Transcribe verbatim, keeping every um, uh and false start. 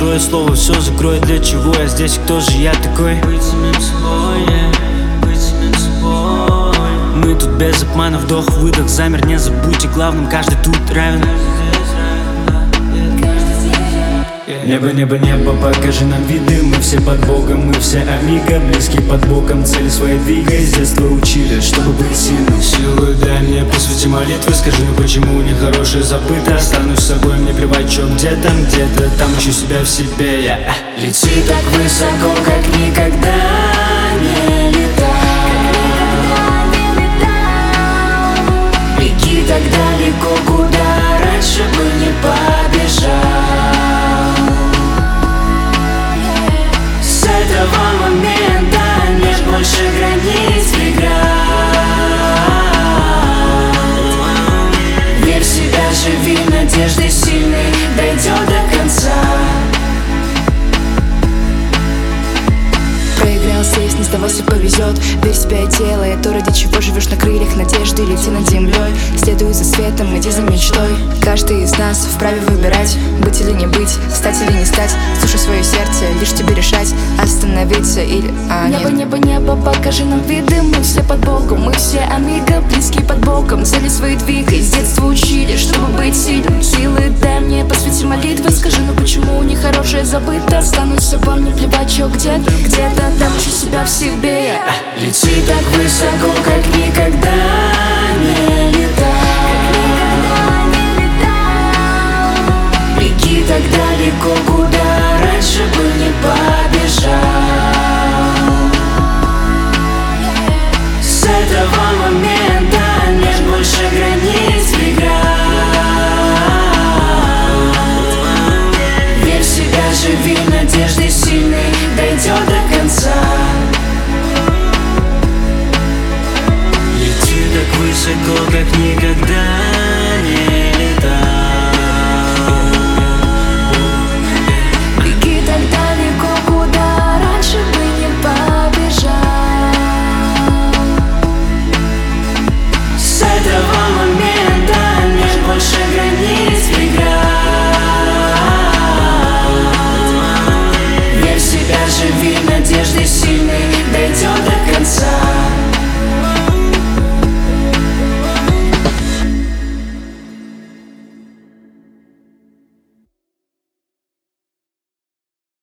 чужое слово все закроет. Для чего я здесь, кто же я такой? Быть самим собой, yeah. Быть самим собой. Мы тут без обмана, вдох-выдох, замер. Не забудьте, главным каждый тут равен. Небо, небо, небо, покажи нам виды. Мы все под Богом, мы все амиго. Близкие под боком, цели свои двигай. С детства учили, чтобы быть сильным. Силу дай мне, посвяти молитвы. Скажи, ну почему нехорошее забыто? Останусь с собой, мне плевать, чё где там, где-то там ищу себя в себе. Я лети так высоко, как никогда не летал. Беги так далеко, куда раньше бы не побежал. С этого момента нет больше границ преград. Верь в себя, живи надеждой сильной, дойдет до конца. Проиграл, сесть, не сдавайся, повезет. Верь в себя и делай то, ради чего живешь на крыльях надежды. Лети над землей, следуй за светом, иди за мечтой. Каждый из нас вправе выбирать, быть или не быть, стать или не стать. Слушай свое сердце, лишь тебе решать, остановиться или... А, небо, небо, небо, покажи нам виды. Мы все под Богом, мы все амиго. Близкие под боком, цели свои двигай. С детства учили, чтобы быть сильным. Силы дай мне, посвяти молитвы. Скажи, ну почему нехорошее забыто? Останусь с собой, мне плевать, чё где-то, где-то там ищу себя в себе. Лети так высоко, как никогда не летал. Беги так далеко, куда раньше бы не побежал. С этого момента нет больше границ преград. Верь в себя, живи надеждой сильной, дойдет до конца. Высоко, как никогда не летал. Беги так далеко, куда раньше бы не побежал. С этого момента нет больше границ преград. Верь в себя, живи надеждой сильной,